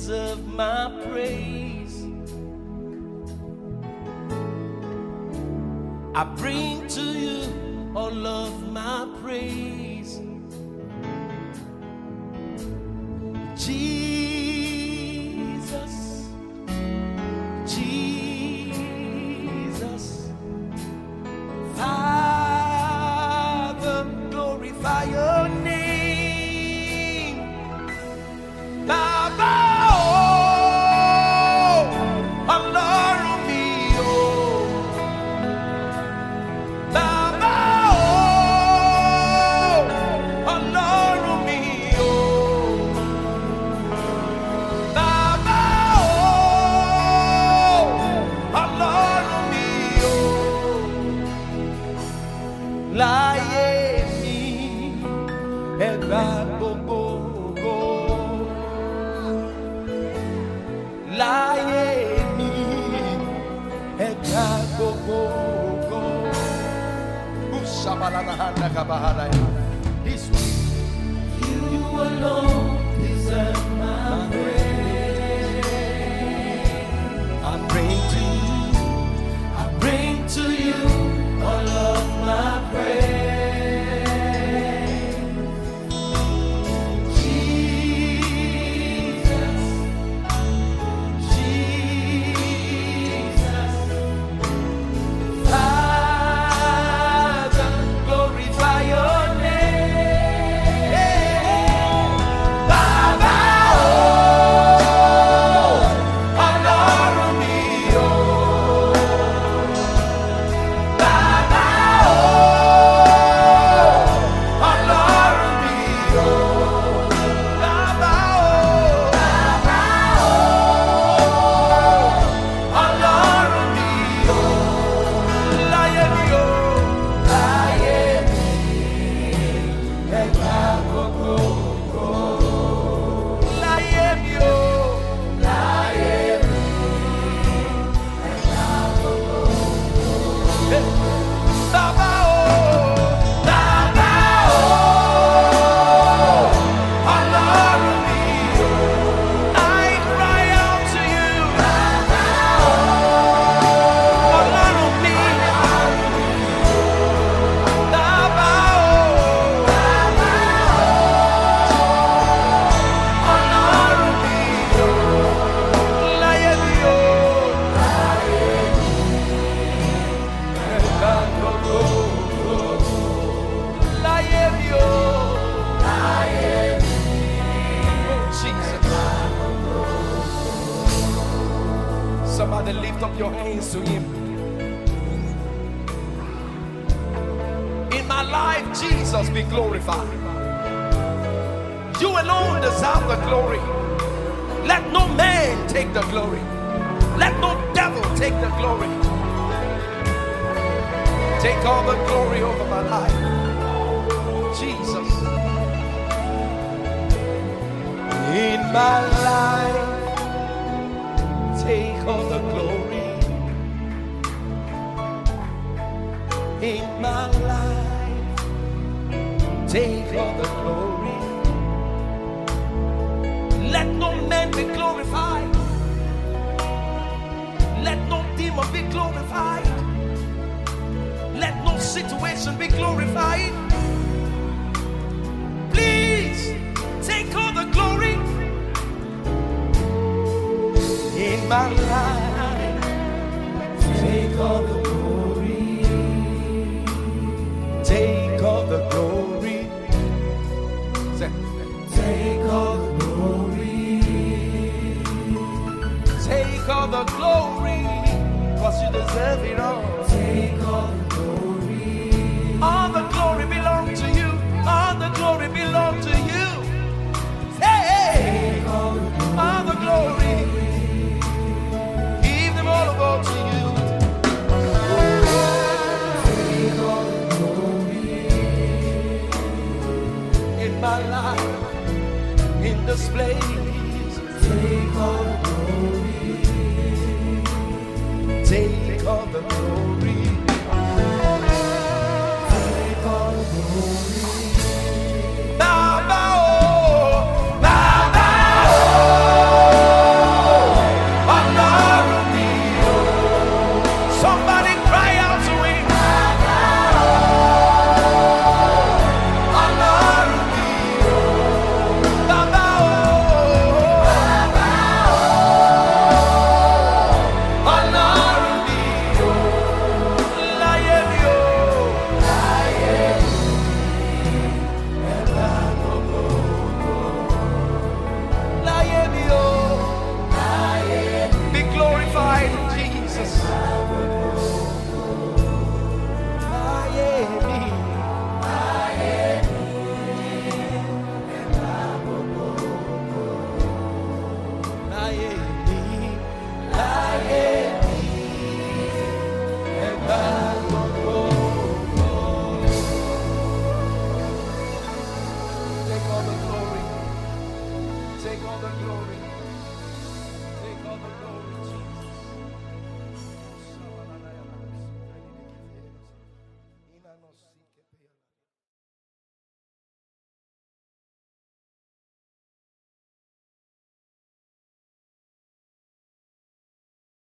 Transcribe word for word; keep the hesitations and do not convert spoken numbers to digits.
deserve my praise. I bring to you all of my praise. Jesus, Jesus, Father, glorify your name. Baba, oh, Ọlọ́run mi, oh. Baba, oh, Ọlọ́run mi, oh. Baba, oh, Ọlọ́run mi, oh. Láyé mi, ẹ gbà gbogbo ògo. Láyé mi, ẹ gbà gbogbo ògo. This way. You alone deserve my praise. I bring to you, I bring to you all of my praise. Jesus, Jesus, Father, glorify your name. Baba, oh, Ọlọ́run mi, oh. Baba, oh, Ọlọ́run mi, oh. Baba, oh, Ọlọ́run mi, oh. Láyé mi, oh. Láyé mi, ẹ gbà gbogbo ògo. Láyé mi, oh. Láyé mi, ẹ gbà gbogbo ògo. Baba, oh, Baba, oh, Ọlọ́run mi, oh. I cry out to you. Baba, oh, Ọlọ́run mi. Baba, oh, Baba, oh, Ọlọ́run mi, oh. Láyé mi, oh. Láyé mi, ẹ gbà gbogbo ògo. Láyé mi, oh. Láyé mi, oh, Jesus. Somebody lift up your hands to him. In my life, Jesus be glorified. You alone deserve the glory. Let no man take the glory. Let no devil take the glory. Take all the glory over my life. Jesus. In my life, take all the glory. In my life, take all the glory. Let no man be glorified. Let no demon be glorified. Let no situation be glorified. Please take all the glory. In my life, take all the glory. Take all the glory. Say, take all the glory. Take all the glory. Cause you deserve it all. Take all the glory. All the glory belongs to you. All the glory belongs to you. Hey, take all the glory. All the glory. Give them all over to you. Take all the glory. In my life, in this place. Take all the glory. Take all the glory.